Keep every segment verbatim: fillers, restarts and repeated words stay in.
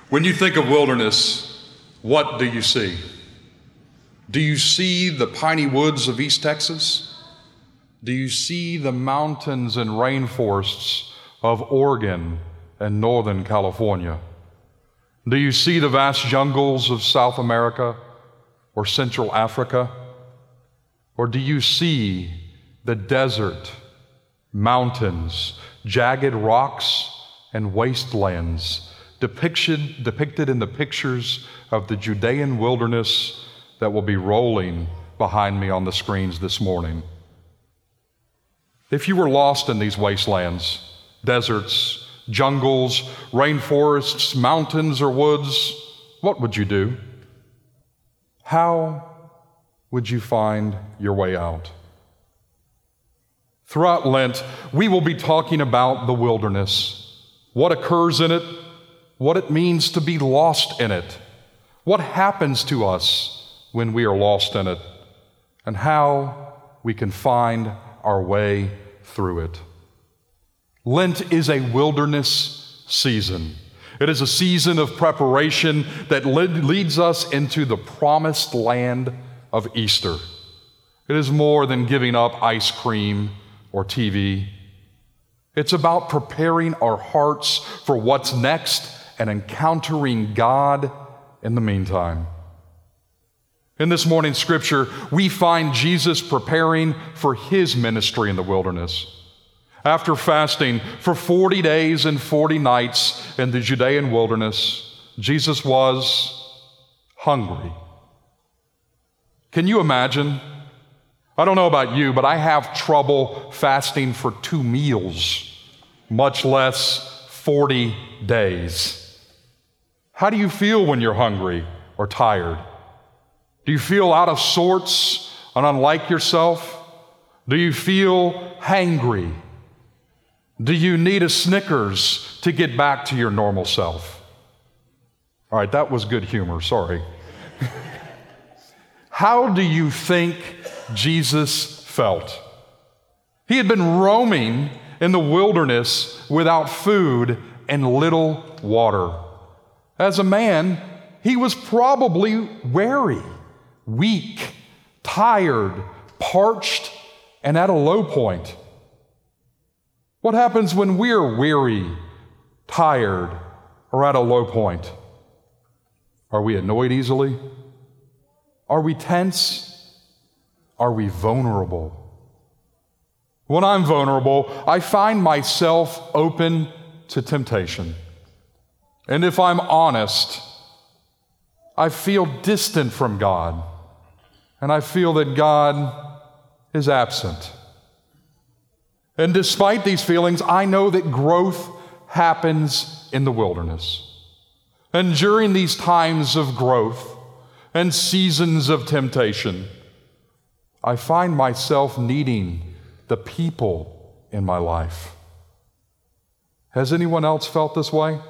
When you think of wilderness, what do you see? Do you see the piney woods of East Texas? Do you see the mountains and rainforests of Oregon and Northern California? Do you see the vast jungles of South America or Central Africa? Or do you see the desert, mountains, jagged rocks, and wastelands depicted, depicted in the pictures of the Judean wilderness that will be rolling behind me on the screens this morning? If you were lost in these wastelands, deserts, jungles, rainforests, mountains, or woods, what would you do? How would you find your way out? Throughout Lent, we will be talking about the wilderness, what occurs in it, what it means to be lost in it, what happens to us when we are lost in it, and how we can find our way through it. Lent is a wilderness season. It is a season of preparation that leads us into the promised land of Easter. It is more than giving up ice cream or T V. It's about preparing our hearts for what's next and encountering God in the meantime. In this morning's scripture, we find Jesus preparing for his ministry in the wilderness. After fasting for forty days and forty nights in the Judean wilderness, Jesus was hungry. Can you imagine? I don't know about you, but I have trouble fasting for two meals, much less forty days. How do you feel when you're hungry or tired? Do you feel out of sorts and unlike yourself? Do you feel hangry? Do you need a Snickers to get back to your normal self? All right, that was good humor, sorry. How do you think Jesus felt? He had been roaming in the wilderness without food and little water. As a man, he was probably weary, weak, tired, parched, and at a low point. What happens when we're weary, tired, or at a low point? Are we annoyed easily? Are we tense? Are we vulnerable? When I'm vulnerable, I find myself open to temptation. And if I'm honest, I feel distant from God, and I feel that God is absent. And despite these feelings, I know that growth happens in the wilderness. And during these times of growth and seasons of temptation, I find myself needing the people in my life. Has anyone else felt this way?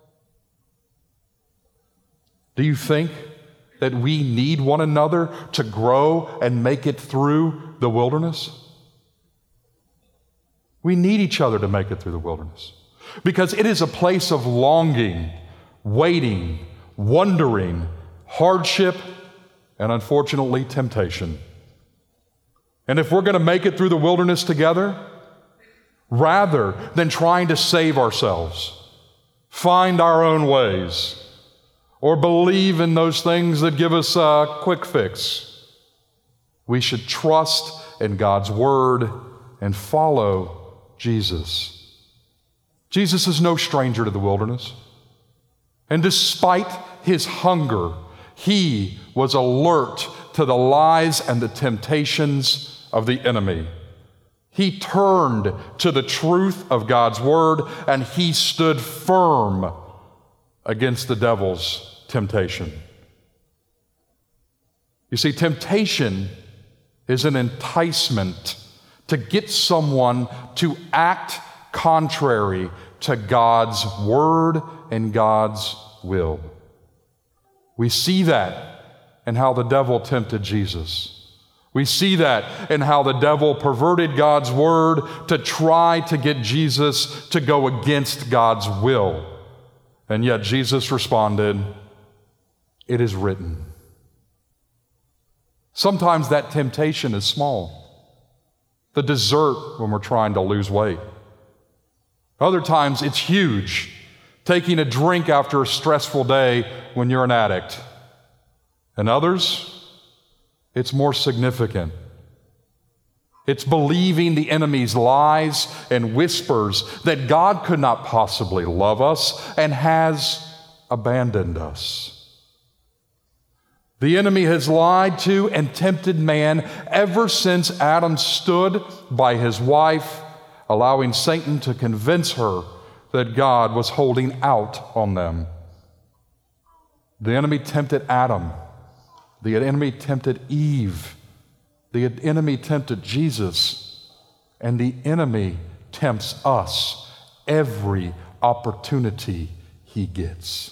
Do you think that we need one another to grow and make it through the wilderness? We need each other to make it through the wilderness because it is a place of longing, waiting, wondering, hardship, and unfortunately, temptation. And if we're going to make it through the wilderness together, rather than trying to save ourselves, find our own ways, or believe in those things that give us a quick fix, we should trust in God's word and follow Jesus. Jesus is no stranger to the wilderness. And despite his hunger, he was alert to the lies and the temptations of the enemy. He turned to the truth of God's word and he stood firm against the devil's temptation. You see, temptation is an enticement to get someone to act contrary to God's word and God's will. We see that in how the devil tempted Jesus. We see that in how the devil perverted God's word to try to get Jesus to go against God's will. And yet Jesus responded, "It is written." Sometimes that temptation is small. The dessert when we're trying to lose weight. Other times it's huge. Taking a drink after a stressful day when you're an addict. And others, it's more significant. It's believing the enemy's lies and whispers that God could not possibly love us and has abandoned us. The enemy has lied to and tempted man ever since Adam stood by his wife, allowing Satan to convince her that God was holding out on them. The enemy tempted Adam. The enemy tempted Eve. The enemy tempted Jesus. And the enemy tempts us every opportunity he gets.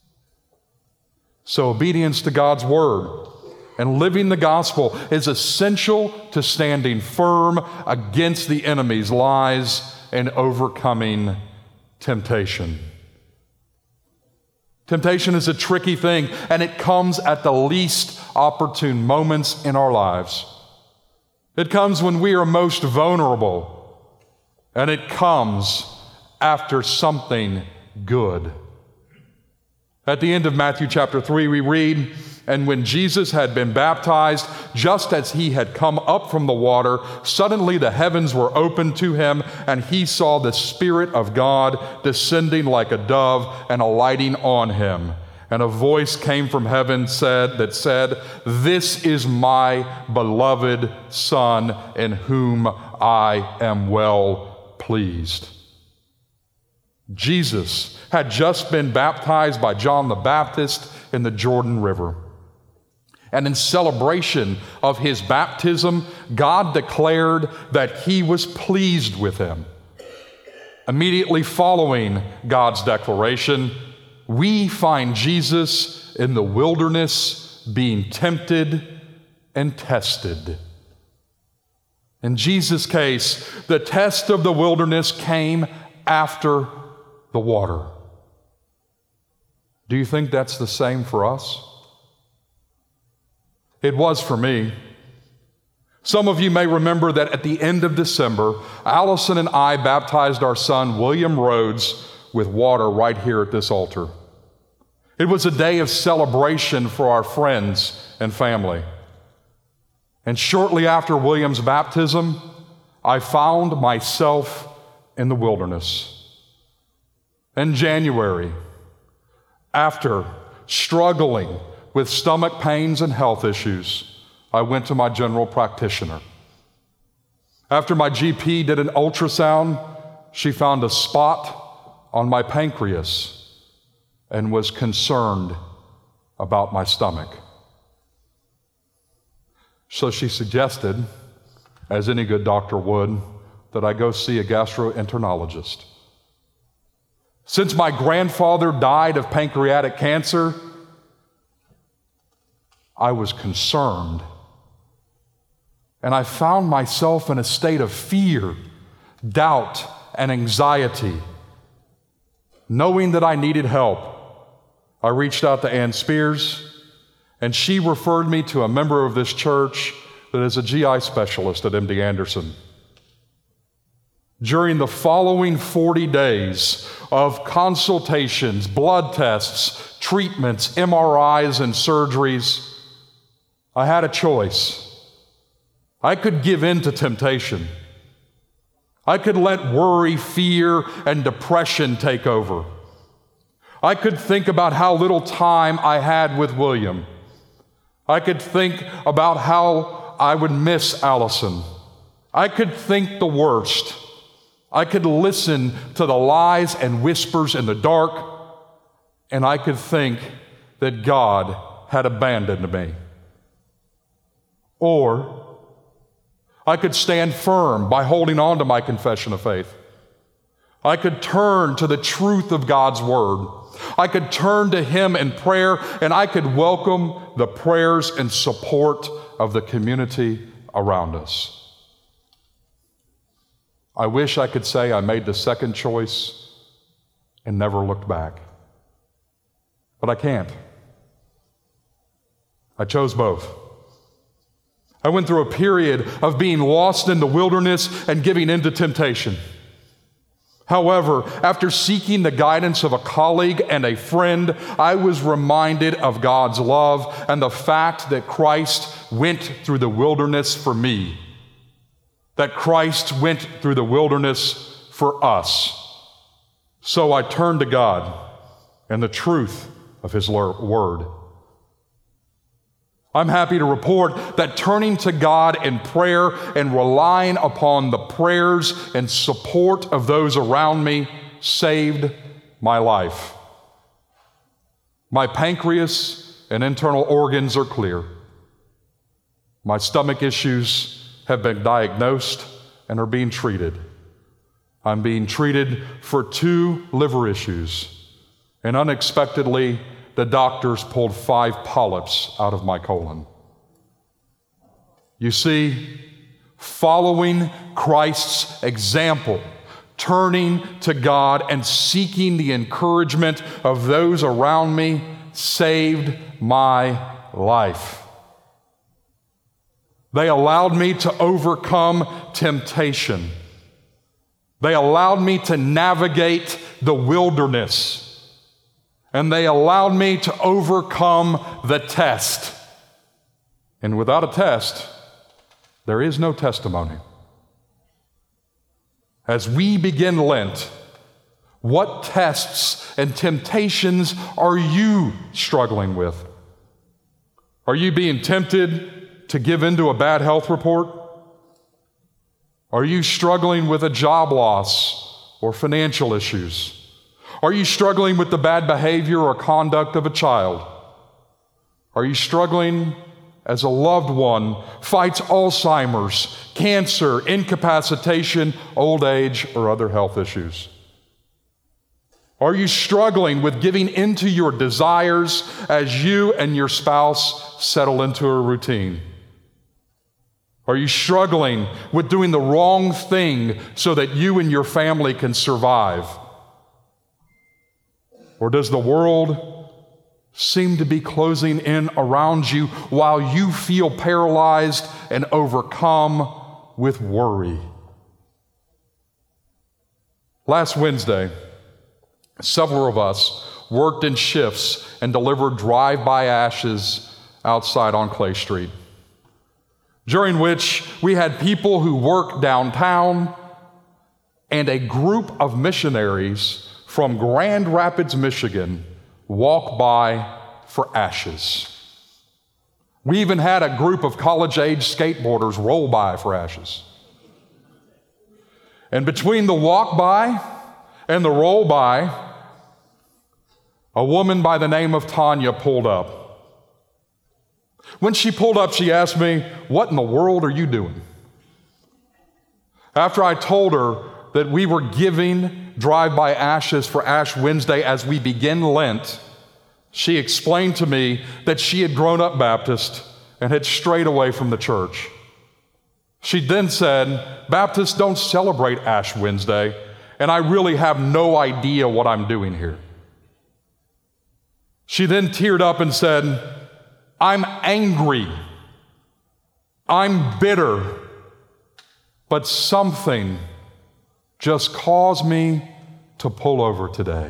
So obedience to God's word and living the gospel is essential to standing firm against the enemy's lies and overcoming temptation. Temptation is a tricky thing, and it comes at the least opportune moments in our lives. It comes when we are most vulnerable, and it comes after something good. At the end of Matthew chapter three, we read, "And when Jesus had been baptized, just as he had come up from the water, suddenly the heavens were opened to him, and he saw the Spirit of God descending like a dove and alighting on him. And a voice came from heaven said that said, 'This is my beloved Son, in whom I am well pleased.'" Jesus had just been baptized by John the Baptist in the Jordan River. And in celebration of his baptism, God declared that he was pleased with him. Immediately following God's declaration, we find Jesus in the wilderness being tempted and tested. In Jesus' case, the test of the wilderness came after the water. Do you think that's the same for us? It was for me. Some of you may remember that at the end of December, Allison and I baptized our son, William Rhodes, with water right here at this altar. It was a day of celebration for our friends and family. And shortly after William's baptism, I found myself in the wilderness. In January, after struggling with stomach pains and health issues, I went to my general practitioner. After my G P did an ultrasound, she found a spot on my pancreas and was concerned about my stomach. So she suggested, as any good doctor would, that I go see a gastroenterologist. Since my grandfather died of pancreatic cancer, I was concerned. And I found myself in a state of fear, doubt, and anxiety. Knowing that I needed help, I reached out to Ann Spears, and she referred me to a member of this church that is a G I specialist at M D Anderson. During the following forty days of consultations, blood tests, treatments, M R Is, and surgeries, I had a choice. I could give in to temptation. I could let worry, fear, and depression take over. I could think about how little time I had with William. I could think about how I would miss Allison. I could think the worst. I could listen to the lies and whispers in the dark, and I could think that God had abandoned me. Or I could stand firm by holding on to my confession of faith. I could turn to the truth of God's word. I could turn to Him in prayer, and I could welcome the prayers and support of the community around us. I wish I could say I made the second choice and never looked back. but I can't. I chose both. I went through a period of being lost in the wilderness and giving in to temptation. However, after seeking the guidance of a colleague and a friend, I was reminded of God's love and the fact that Christ went through the wilderness for me, that Christ went through the wilderness for us. So I turned to God and the truth of His word. I'm happy to report that turning to God in prayer and relying upon the prayers and support of those around me saved my life. My pancreas and internal organs are clear. My stomach issues have been diagnosed and are being treated. I'm being treated for two liver issues, and unexpectedly, the doctors pulled five polyps out of my colon. You see, following Christ's example, turning to God and seeking the encouragement of those around me saved my life. They allowed me to overcome temptation. They allowed me to navigate the wilderness. And they allowed me to overcome the test. And without a test, there is no testimony. As we begin Lent, what tests and temptations are you struggling with? Are you being tempted to give in to a bad health report? Are you struggling with a job loss or financial issues? Are you struggling with the bad behavior or conduct of a child? Are you struggling as a loved one fights Alzheimer's, cancer, incapacitation, old age, or other health issues? Are you struggling with giving into your desires as you and your spouse settle into a routine? Are you struggling with doing the wrong thing so that you and your family can survive? Or does the world seem to be closing in around you while you feel paralyzed and overcome with worry? Last Wednesday, several of us worked in shifts and delivered drive-by ashes outside on Clay Street, during which we had people who work downtown and a group of missionaries from Grand Rapids, Michigan, walk by for ashes. We even had a group of college-age skateboarders roll by for ashes. And between the walk by and the roll by, a woman by the name of Tanya pulled up. When she pulled up, she asked me, "What in the world are you doing?" After I told her that we were giving drive-by ashes for Ash Wednesday as we begin Lent, she explained to me that she had grown up Baptist and had strayed away from the church. She then said, "Baptists don't celebrate Ash Wednesday, and I really have no idea what I'm doing here." She then teared up and said, "I'm angry. I'm bitter, but something just caused me to pull over today."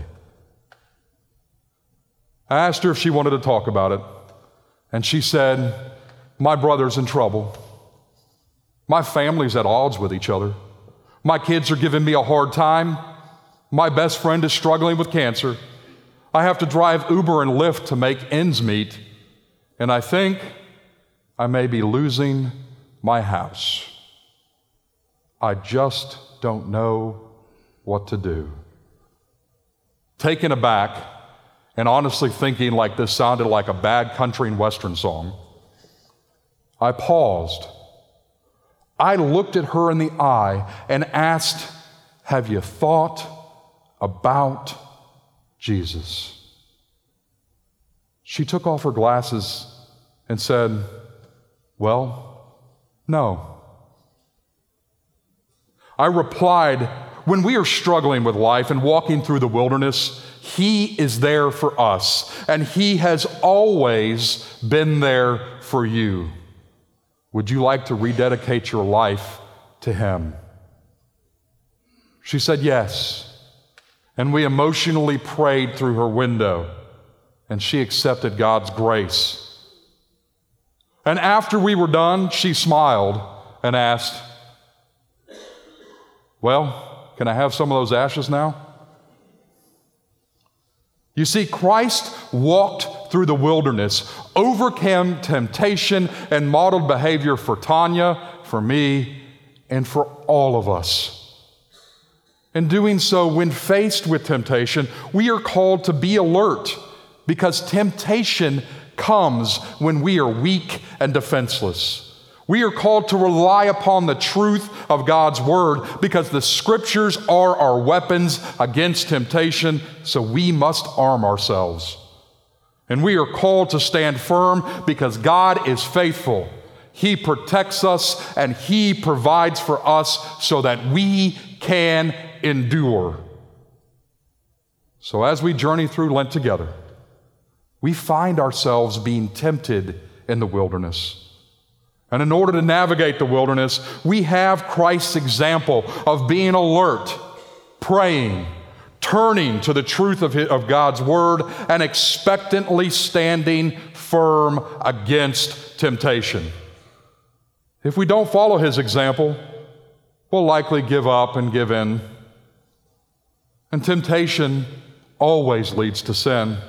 I asked her if she wanted to talk about it, and she said, "My brother's in trouble. My family's at odds with each other. My kids are giving me a hard time. My best friend is struggling with cancer. I have to drive Uber and Lyft to make ends meet, and I think I may be losing my house. I just don't know what to do." Taken aback and honestly thinking like this sounded like a bad country and western song, I paused. I looked at her in the eye and asked, "Have you thought about Jesus?" She took off her glasses and said, "Well, no." I replied when we are struggling with life and walking through the wilderness, He is there for us, and He has always been there for you. Would you like to rededicate your life to Him? She said yes, and we emotionally prayed through her window, and she accepted God's grace. And after we were done, she smiled and asked, "Well, can I have some of those ashes now?" You see, Christ walked through the wilderness, overcame temptation, and modeled behavior for Tanya, for me, and for all of us. In doing so, when faced with temptation, we are called to be alert, because temptation comes when we are weak and defenseless. We are called to rely upon the truth of God's Word, because the Scriptures are our weapons against temptation, so we must arm ourselves. And we are called to stand firm because God is faithful. He protects us and He provides for us so that we can endure. So as we journey through Lent together, we find ourselves being tempted in the wilderness. And in order to navigate the wilderness, we have Christ's example of being alert, praying, turning to the truth of, his, of God's Word, and expectantly standing firm against temptation. If we don't follow His example, we'll likely give up and give in. And temptation always leads to sin.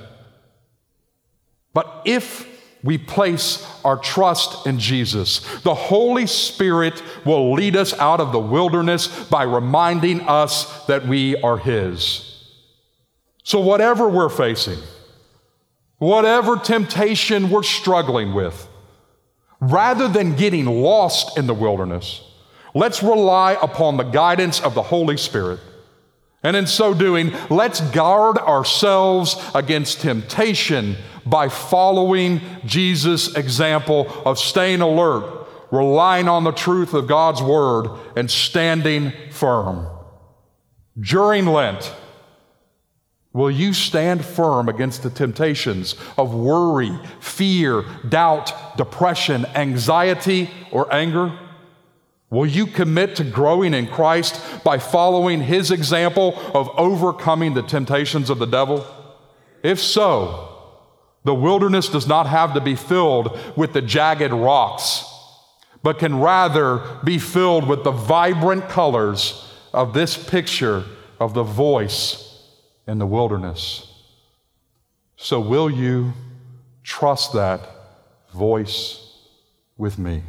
But if we place our trust in Jesus, the Holy Spirit will lead us out of the wilderness by reminding us that we are His. So whatever we're facing, whatever temptation we're struggling with, rather than getting lost in the wilderness, let's rely upon the guidance of the Holy Spirit. And in so doing, let's guard ourselves against temptation by following Jesus' example of staying alert, relying on the truth of God's Word, and standing firm. During Lent, will you stand firm against the temptations of worry, fear, doubt, depression, anxiety, or anger? Will you commit to growing in Christ by following His example of overcoming the temptations of the devil? If so, the wilderness does not have to be filled with the jagged rocks, but can rather be filled with the vibrant colors of this picture of the voice in the wilderness. So will you trust that voice with me?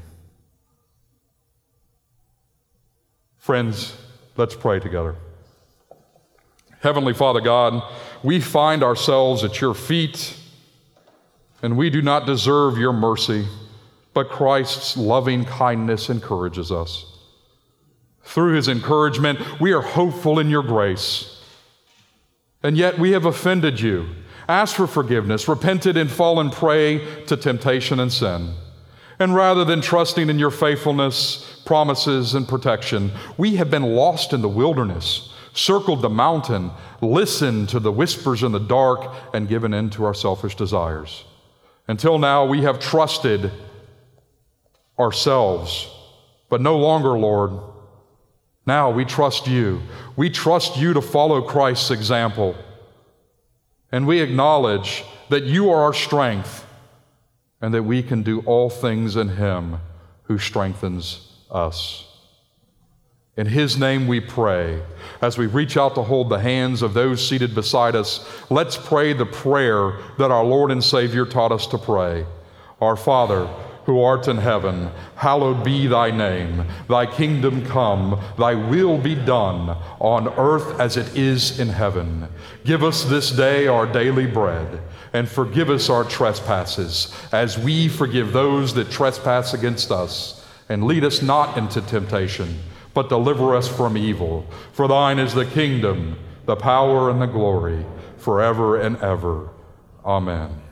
Friends, let's pray together. Heavenly Father God, we find ourselves at Your feet, and we do not deserve Your mercy, but Christ's loving kindness encourages us. Through His encouragement, we are hopeful in Your grace. And yet we have offended You, asked for forgiveness, repented and fallen prey to temptation and sin. And rather than trusting in Your faithfulness, promises, and protection, we have been lost in the wilderness, circled the mountain, listened to the whispers in the dark, and given in to our selfish desires. Until now, we have trusted ourselves, but no longer, Lord. Now we trust You. We trust You to follow Christ's example. And we acknowledge that You are our strength, and that we can do all things in Him who strengthens us. In His name we pray. As we reach out to hold the hands of those seated beside us, let's pray the prayer that our Lord and Savior taught us to pray. Our Father, who art in heaven, hallowed be Thy name. Thy kingdom come, Thy will be done, on earth as it is in heaven. Give us this day our daily bread, and forgive us our trespasses, as we forgive those that trespass against us. And lead us not into temptation, but deliver us from evil. For Thine is the kingdom, the power, and the glory, forever and ever. Amen.